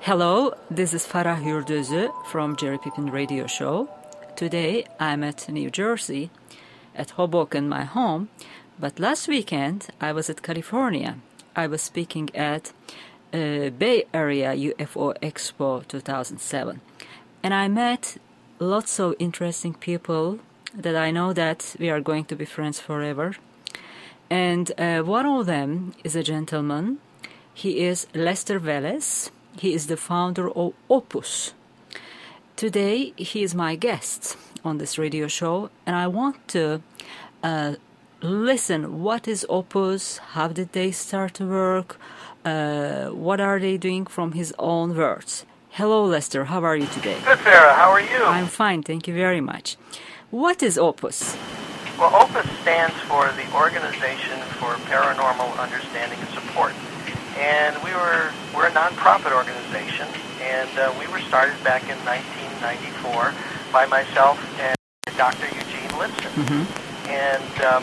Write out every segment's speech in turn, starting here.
Hello, this is Farah Yurdözü from Jerry Pippin Radio Show. Today I'm at New Jersey, at Hoboken, my home, but last weekend I was at California. I was speaking at Bay Area UFO Expo 2007, and I met lots of interesting people that I know that we are going to be friends forever. And one of them is a gentleman. He is Lester Veles. He is the founder of Opus. Today, he is my guest on this radio show, and I want to listen. What is Opus? How did they start to work? What are they doing from his own words? Hello, Lester. How are you today? Good, Farah. How are you? I'm fine. Thank you very much. What is Opus? Well, Opus stands for the Organization for Paranormal Understanding and Support. And we're a nonprofit organization, and we were started back in 1994 by myself and Dr. Eugene Lipson. Mm-hmm. And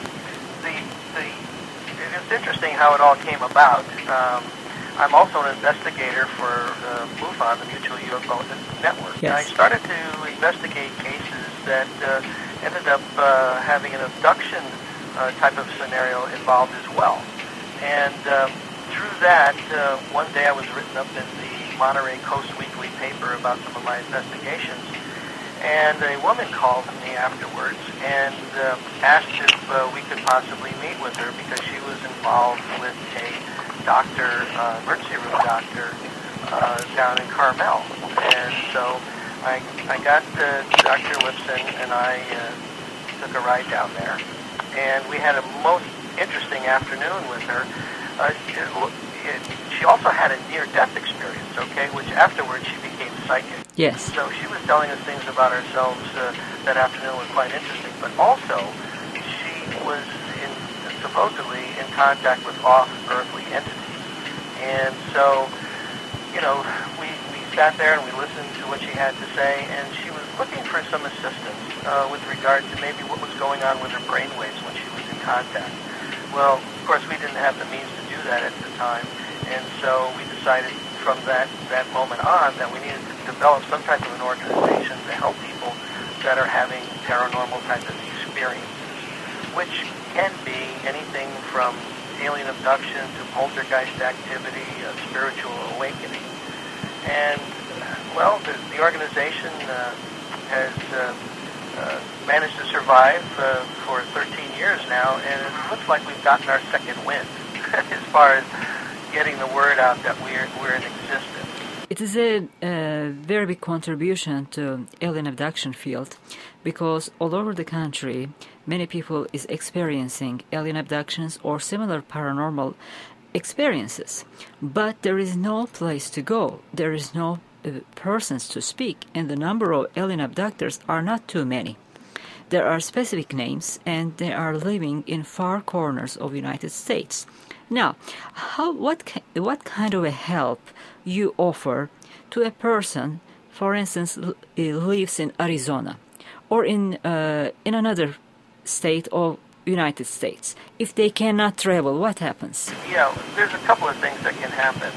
it's interesting how it all came about. I'm also an investigator for MUFON, the Mutual UFO Network. Yes. And I started to investigate cases that ended up having an abduction type of scenario involved as well. And through that, one day I was written up in the Monterey Coast Weekly paper about some of my investigations, and a woman called me afterwards and asked if we could possibly meet with her because she was involved with a doctor, emergency room doctor, down in Carmel. And so I got Dr. Lipson and I took a ride down there, and we had a most interesting afternoon with her. She also had a near-death experience, which afterwards she became psychic. Yes. So she was telling us things about ourselves that afternoon was quite interesting, but also she was supposedly in contact with off-earthly entities. And so, we sat there and we listened to what she had to say, and she was looking for some assistance with regard to maybe what was going on with her brainwaves when she was in contact. Well, of course, we didn't have the means to do that at the time, and so we decided from that moment on that we needed to develop some type of an organization to help people that are having paranormal type of experiences, which can be anything from alien abduction to poltergeist activity, spiritual awakening. And, well, the organization has managed to survive for 13 years now, and it looks like we've gotten our second wind as far as getting the word out that we're in existence. It is a very big contribution to alien abduction field because all over the country, many people is experiencing alien abductions or similar paranormal experiences. But there is no place to go. There is no persons to speak, and the number of alien abductors are not too many. There are specific names, and they are living in far corners of the United States. Now, what kind of a help you offer to a person, for instance, lives in Arizona or in another state of United States? If they cannot travel, what happens? Yeah, there's a couple of things that can happen.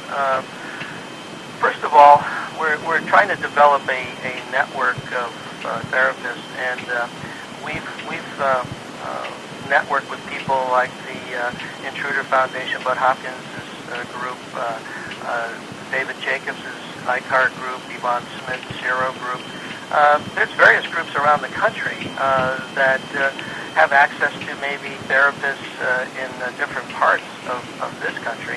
First of all, we're trying to develop a network of therapists, and we've networked with people like the Intruder Foundation, Bud Hopkins' group, David Jacobs' ICAR group, Yvonne Smith's Zero group. There's various groups around the country that have access to maybe therapists in different parts of this country.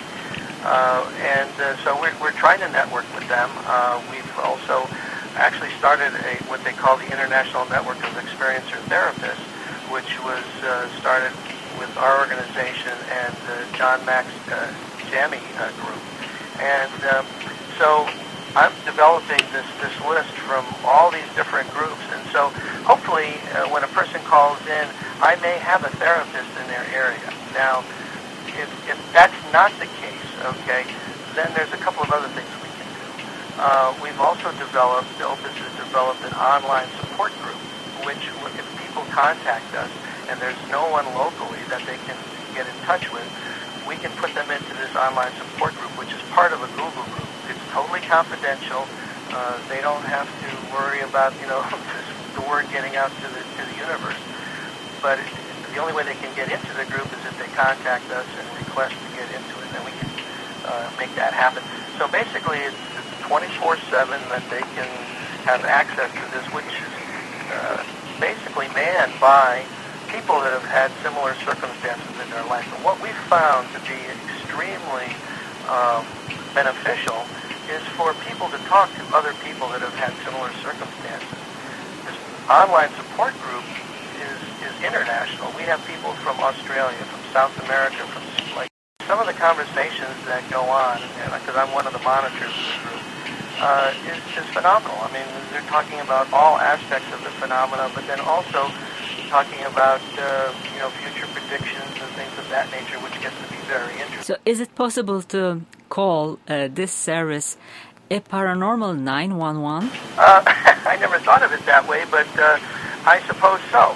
So we're trying to network with them. We've also actually started what they call the International Network of Experiencer Therapists, which was started with our organization and John Mack's JAMI group. And so I'm developing this list from all these different groups. And so hopefully when a person calls in, I may have a therapist in their area. Now, if that's not the case, then there's a couple of other things we can do. We've also developed, Opus has developed an online support group, which if people contact us and there's no one locally that they can get in touch with, we can put them into this online support group, which is part of a Google group. It's totally confidential. They don't have to worry about, the word getting out to the universe. But the only way they can get into the group is if they contact us and request to get into it, and then we can make that happen. So basically, it's 24/7 that they can have access to this, which is basically manned by people that have had similar circumstances in their life. And what we've found to be extremely beneficial is for people to talk to other people that have had similar circumstances. This online support group is international. We have people from Australia, from South America, from like some of the conversations that go on, and because I'm one of the monitors of the group, is phenomenal. I mean, they're talking about all aspects of the phenomena, but then also talking about future predictions and things of that nature, which gets to be very interesting. So is it possible to call this service a paranormal 911? I never thought of it that way, but I suppose so.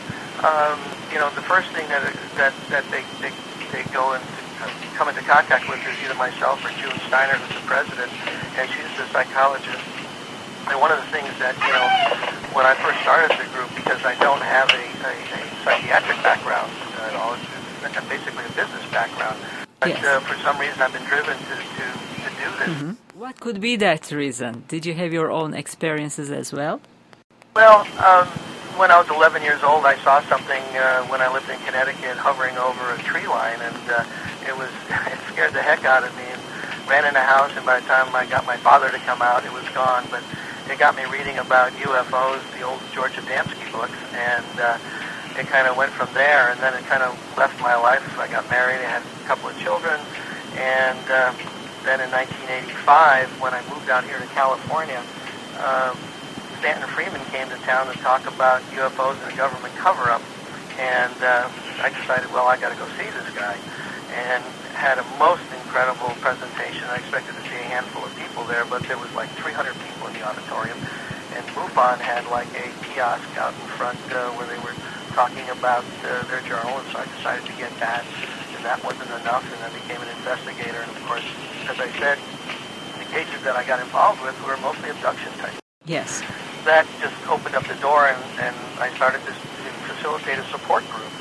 The first thing that they go and come into contact with is either myself or June Steiner, who's the president, and she's the psychologist. And one of the things that, when I first started the group, because I don't have a psychiatric background at all, it's basically a business background. But yes. For some reason, I've been driven to do this. Mm-hmm. What could be that reason? Did you have your own experiences as well? Well, when I was 11 years old, I saw something when I lived in Connecticut hovering over a tree line, and it scared the heck out of me. And ran in the house, and by the time I got my father to come out, it was gone. But it got me reading about UFOs, the old George Adamski books, and it kind of went from there, and then it kind of left my life. I got married, I had a couple of children, and then in 1985, when I moved out here to California, Stanton Friedman came to town to talk about UFOs and a government cover-up, and I decided, well, I got to go see this guy, and had a most incredible presentation. I expected to see a handful of people there, but there was like 300 people in the auditorium, and MUFON had like a kiosk out in front where they were talking about their journal, and so I decided to get that, and that wasn't enough, and I became an investigator, and of course, as I said, the cases that I got involved with were mostly abduction type. Yes. That just opened up the door, and I started to facilitate a support group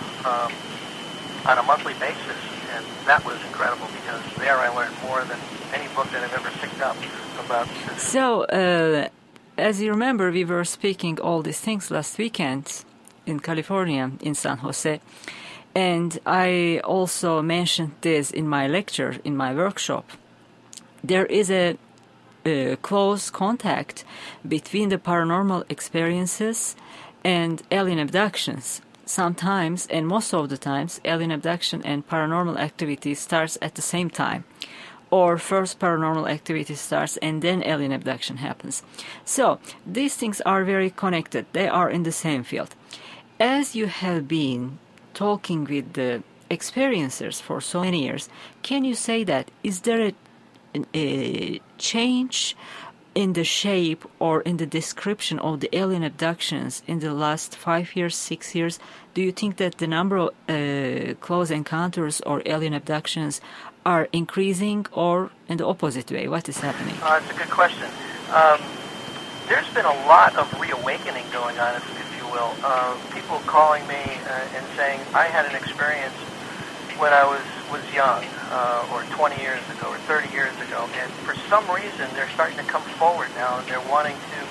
on a monthly basis, and that was incredible because there I learned more than any book that I've ever picked up about this. So, as you remember, we were speaking all these things last weekend in California, in San Jose, and I also mentioned this in my lecture, in my workshop. There is a close contact between the paranormal experiences and alien abductions. Sometimes, and most of the times, alien abduction and paranormal activity starts at the same time. Or first paranormal activity starts and then alien abduction happens. So, these things are very connected. They are in the same field. As you have been talking with the experiencers for so many years, can you say that, is there a change in the shape or in the description of the alien abductions in the last 5 years, 6 years? Do you think that the number of close encounters or alien abductions are increasing, or in the opposite way? What is happening? It's a good question. There's been a lot of reawakening going on, if you will. People calling me and saying, I had an experience when I was young, or 20 years ago, or 30 years ago, and for some reason they're starting to come forward now, and they're wanting to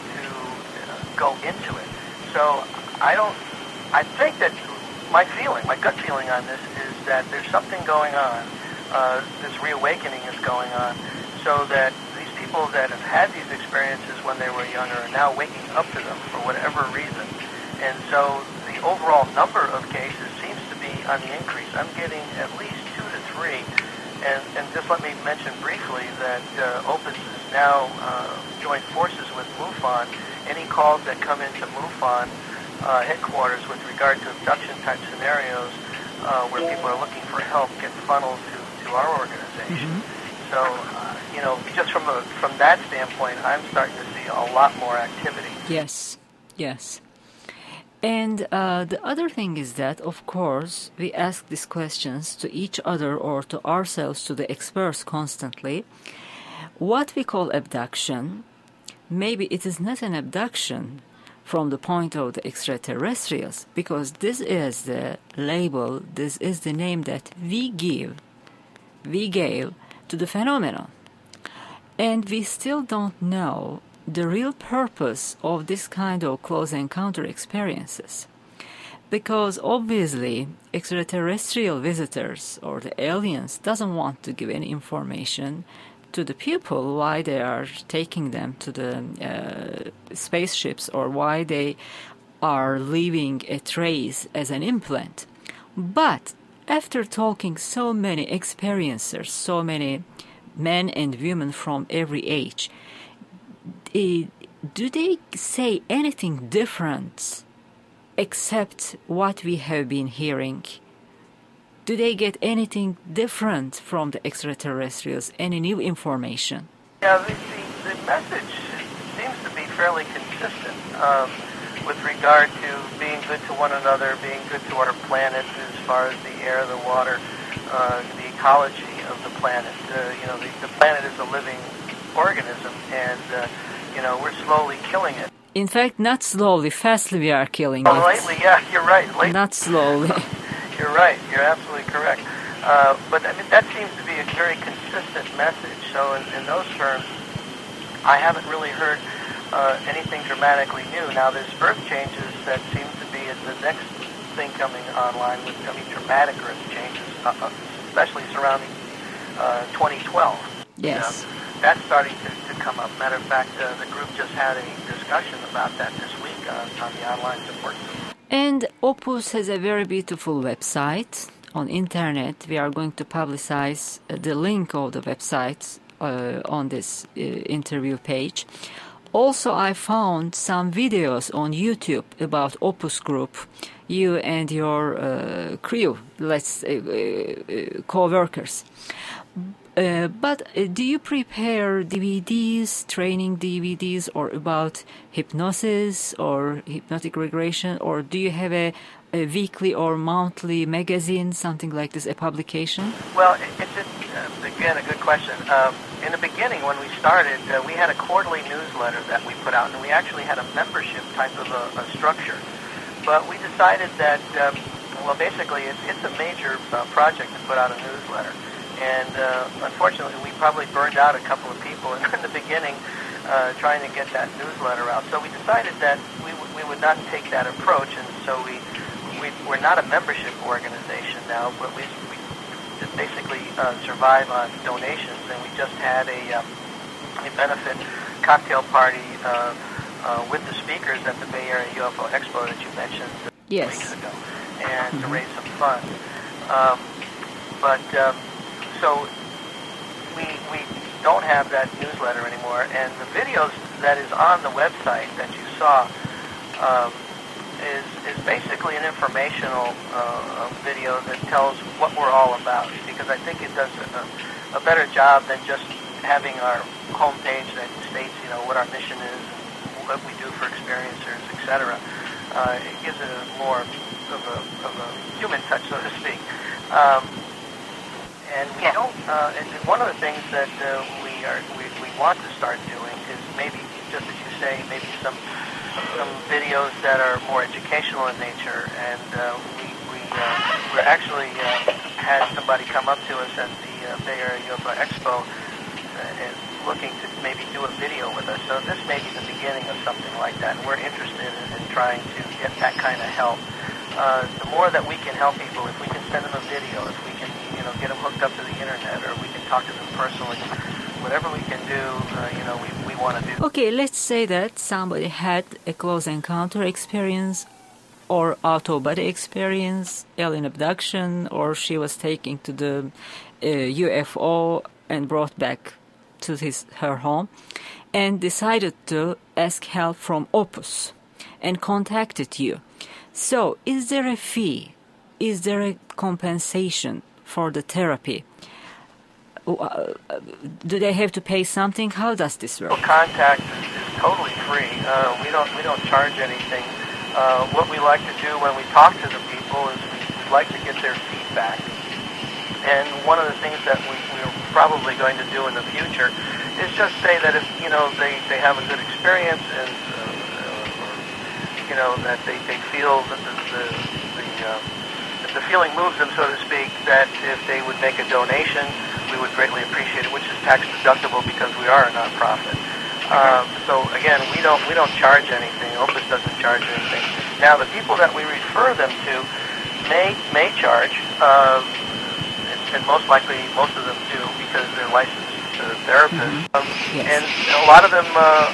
go into it. So I think that my gut feeling on this is that there's something going on, this reawakening is going on, so that these people that have had these experiences when they were younger are now waking up to them for whatever reason. And so the overall number of cases seems to be on the increase. I'm getting at least 2 to 3. And just let me mention briefly that Opus is now joined forces with MUFON. Any calls that come into MUFON headquarters with regard to abduction-type scenarios where people are looking for help get funneled to our organization. Mm-hmm. So, just from that standpoint, I'm starting to see a lot more activity. Yes, yes. And the other thing is that, of course, we ask these questions to each other or to ourselves, to the experts constantly. What we call abduction, maybe it is not an abduction from the point of the extraterrestrials, because this is the label, this is the name that we gave to the phenomenon. And we still don't know the real purpose of this kind of close encounter experiences. Because obviously extraterrestrial visitors or the aliens doesn't want to give any information to the people why they are taking them to the spaceships or why they are leaving a trace as an implant. But after talking so many experiencers, so many men and women from every age, do they say anything different except what we have been hearing? Do they get anything different from the extraterrestrials? Any new information? Yeah, the message seems to be fairly consistent with regard to being good to one another, being good to our planet as far as the air, the water, the ecology of the planet. The planet is a living organism, and we're slowly killing it. In fact, not slowly, fastly we are killing it. Lately, yeah, you're right. Not slowly. You're right. You're absolutely correct. But I mean, that seems to be a very consistent message. So in those terms, I haven't really heard anything dramatically new. Now, there's birth changes that seem to be the next thing coming online with, dramatic birth changes, especially surrounding 2012. Yes. That's starting to come up. Matter of fact, the group just had a discussion about that this week on the online support system. And Opus has a very beautiful website on internet. We are going to publicize the link of the website on this interview page. Also, I found some videos on YouTube about Opus Group, you and your crew, co-workers. But do you prepare DVDs, training DVDs, or about hypnosis or hypnotic regression, or do you have a weekly or monthly magazine, something like this, a publication? Well, it's again a good question. In the beginning, when we started, we had a quarterly newsletter that we put out, and we actually had a membership type of a structure. But we decided that, basically, it's a major project to put out a newsletter. And unfortunately, we probably burned out a couple of people in the beginning trying to get that newsletter out. So we decided that we would not take that approach, and so we're not a membership organization now, but we just basically survive on donations. And we just had a benefit cocktail party with the speakers at the Bay Area UFO Expo that you mentioned weeks ago, and to raise some funds. So we don't have that newsletter anymore, and the videos that is on the website that you saw is basically an informational video that tells what we're all about, because I think it does a better job than just having our homepage that states, what our mission is, what we do for experiencers, etc. It gives it a more of a human touch, so to speak. And we don't. And one of the things that we want to start doing is maybe, just as you say, maybe some videos that are more educational in nature. And we actually had somebody come up to us at the Bay Area UFO Expo and looking to maybe do a video with us. So this may be the beginning of something like that. And we're interested in trying to get that kind of help. The more that we can help people, if we can send them a video, if we can get them hooked up to the internet, or we can talk to them personally, whatever we can do, we want to do. Okay, let's say that somebody had a close encounter experience or out-of-body experience, alien abduction, or she was taken to the UFO and brought back to her home, and decided to ask help from Opus and contacted you. So, is there a fee? Is there a compensation for the therapy? Do they have to pay something? How does this work? Contact is totally free. We don't charge anything. What we like to do when we talk to the people is we like to get their feedback. And one of the things that we're probably going to do in the future is just say that if they have a good experience and that they feel that if the feeling moves them, so to speak, that if they would make a donation, we would greatly appreciate it, which is tax deductible because we are a nonprofit. So again, we don't charge anything. Opus doesn't charge anything. Now, the people that we refer them to may charge, and most likely most of them do because they're licensed therapists. Yes. And a lot of them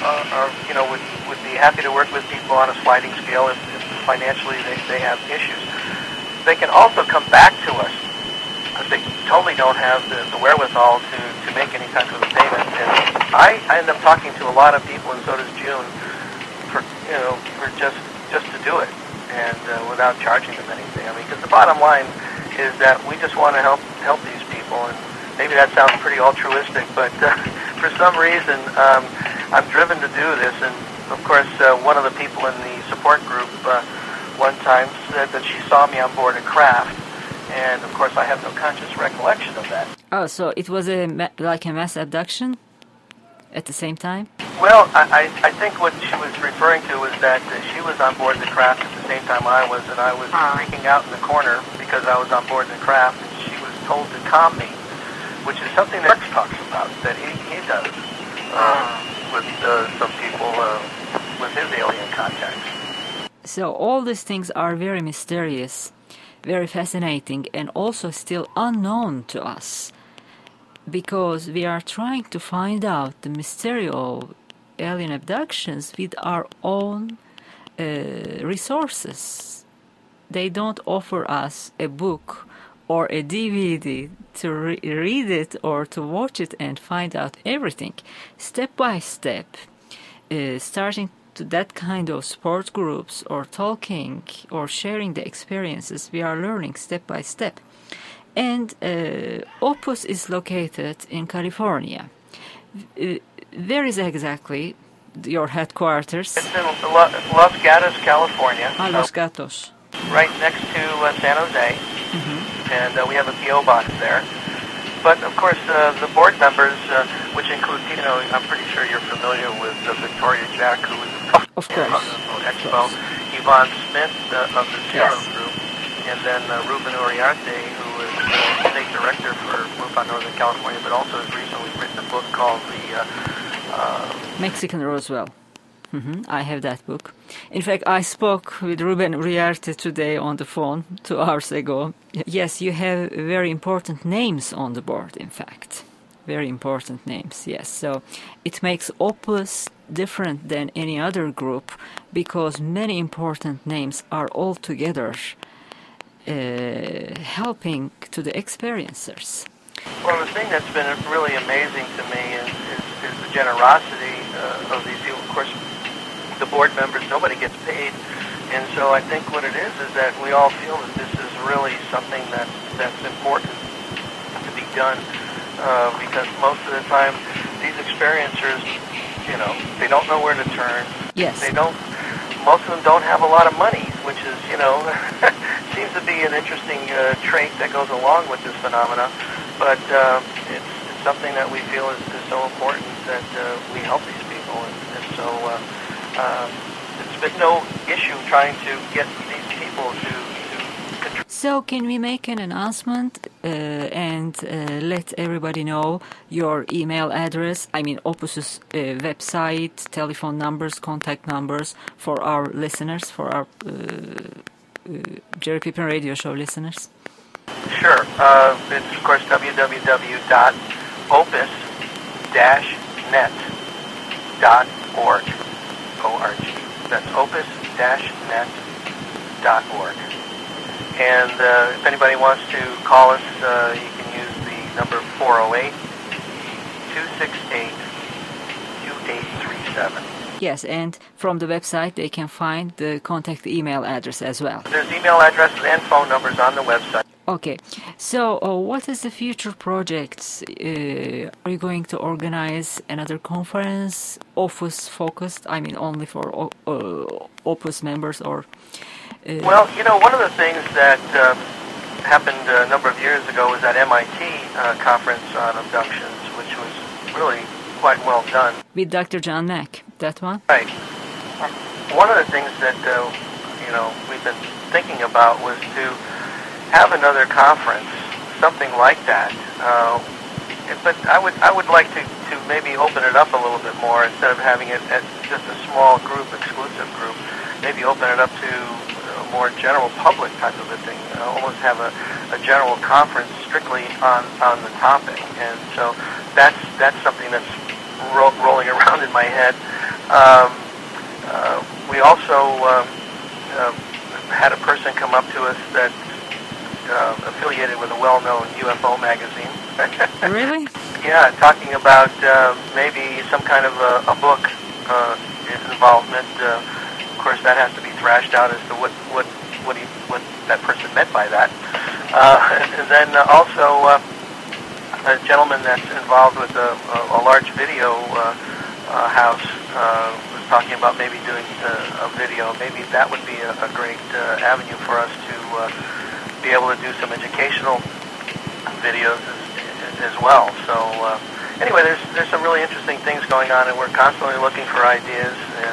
would be happy to work with people on a sliding scale if financially they have issues. They can also come back to us if they totally don't have the wherewithal to make any type of a payment. And I end up talking to a lot of people, and so does June, for just to do it, and without charging them anything. I mean, because the bottom line is that we just want to help these people, and maybe that sounds pretty altruistic, but for some reason I'm driven to do this. And of course, one of the people in the support group one time said that she saw me on board a craft, and of course I have no conscious recollection of that. Oh, so it was like a mass abduction at the same time? Well, I think what she was referring to was that she was on board the craft at the same time I was, and I was freaking out in the corner because I was on board the craft, and she was told to calm me, which is something that Rex talks about, that he does with some people with his alien contacts. So all these things are very mysterious, very fascinating, and also still unknown to us, because we are trying to find out the mystery of alien abductions with our own resources. They don't offer us a book or a DVD to read it or to watch it and find out everything. Step by step, starting to that kind of sport groups or talking or sharing the experiences, we are learning step by step. And Opus is located in California. Where is exactly your headquarters? It's in Los Gatos, California. Los Gatos. Right next to San Jose. And we have a P.O. box there. But of course, the board members, which include, I'm pretty sure you're familiar with Victoria Jack, who is of course. Expo, Yvonne Smith of the Zero Group, and then Ruben Uriarte, who is state director for MUFON Northern California, but also has recently written a book called the Mexican Roswell. I have that book. In fact, I spoke with Ruben Uriarte today on the phone 2 hours ago. Yes, you have very important names on the board, in fact. Very important names, yes. So it makes Opus different than any other group because many important names are all together helping to the experiencers. Well, the thing that's been really amazing to me is the generosity of these people. Of course, the board members, nobody gets paid, and so I think what it is that we all feel that this is really something that's important to be done, because most of the time these experiencers, they don't know where to turn. Yes. Most of them don't have a lot of money, which is, seems to be an interesting trait that goes along with this phenomena, but it's something that we feel is so important that we help these people, and so it's been no issue trying to get these people to contribute. So can we make an announcement and let everybody know your email address, Opus's website, telephone numbers, contact numbers for our listeners, for our Jerry Pippin radio show listeners? Sure. It's, of course, www.opus-net.org. O-R-G. That's opus-net.org. And if anybody wants to call us, you can use the number 408-268-2837. Yes, and from the website they can find the contact email address as well. There's email addresses and phone numbers on the website. Okay, so what is the future projects? Are you going to organize another conference, Opus focused? Only for Opus members, or? Well, one of the things that happened a number of years ago was that MIT conference on abductions, which was really quite well done. With Dr. John Mack, that one? Right. One of the things that we've been thinking about was to have another conference, something like that. But I would like to maybe open it up a little bit more instead of having it at just a small group, exclusive group. Maybe open it up to a more general public type of a thing. Almost have a general conference strictly on the topic. And so that's something that's rolling around in my head. We also had a person come up to us that's affiliated with a well-known UFO magazine. Really? Yeah, talking about maybe some kind of a book involvement. Of course, that has to be thrashed out as to what that person meant by that. And then also a gentleman that's involved with a large video house was talking about maybe doing a video. Maybe that would be a great avenue for us to be able to do some educational videos as well. So anyway, there's some really interesting things going on, and we're constantly looking for ideas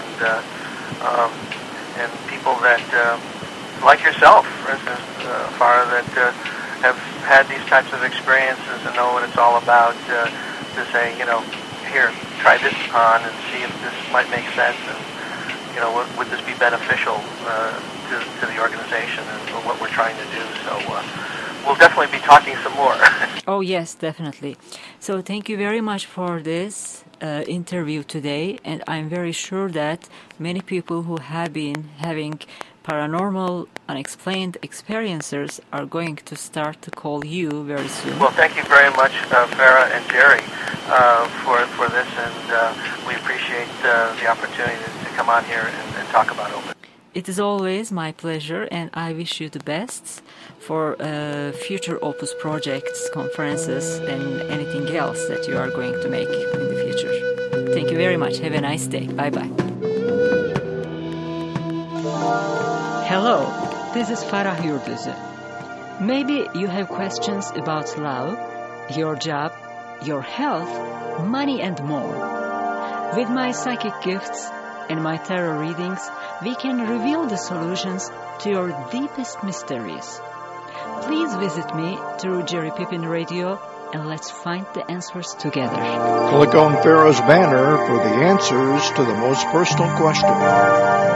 and people that like yourself, for instance, Farah, that have had these types of experiences and know what it's all about. To say, here, try this on and see if this might make sense, and would this be beneficial to the organization and what we're trying to do. So we'll definitely be talking some more. Oh, yes, definitely. So thank you very much for this interview today, and I'm very sure that many people who have been having paranormal, unexplained experiences are going to start to call you very soon. Well, thank you very much, Farah and Jerry, for this, and we appreciate the opportunity to come on here and talk about Open. It is always my pleasure, and I wish you the best for future Opus projects, conferences, and anything else that you are going to make in the future. Thank you very much. Have a nice day. Bye-bye. Hello, this is Farah Yurdüzü. Maybe you have questions about love, your job, your health, money, and more. With my psychic gifts and my tarot readings, we can reveal the solutions to your deepest mysteries. Please visit me through Jerry Pippin Radio, and let's find the answers together. Click on Farah's banner for the answers to the most personal questions.